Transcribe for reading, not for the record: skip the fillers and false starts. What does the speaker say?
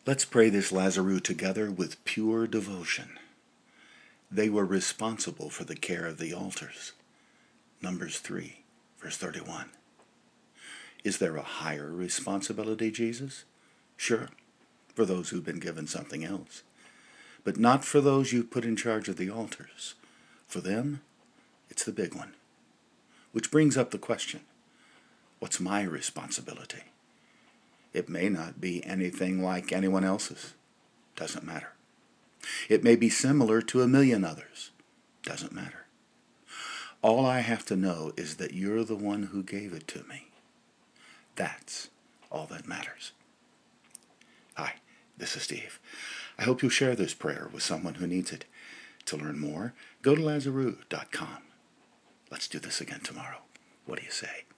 Let's pray this Lazarus together with pure devotion. They were responsible for the care of the altars. Numbers 3, verse 31. Is there a higher responsibility, Jesus? Sure, for those who've been given something else. But not for those you put in charge of the altars. For them, it's the big one. Which brings up the question, what's my responsibility? It may not be anything like anyone else's. Doesn't matter. It may be similar to a million others. Doesn't matter. All I have to know is that you're the one who gave it to me. That's all that matters. Hi, this is Steve. I hope you'll share this prayer with someone who needs it. To learn more, go to Lazarus.com. Let's do this again tomorrow. What do you say?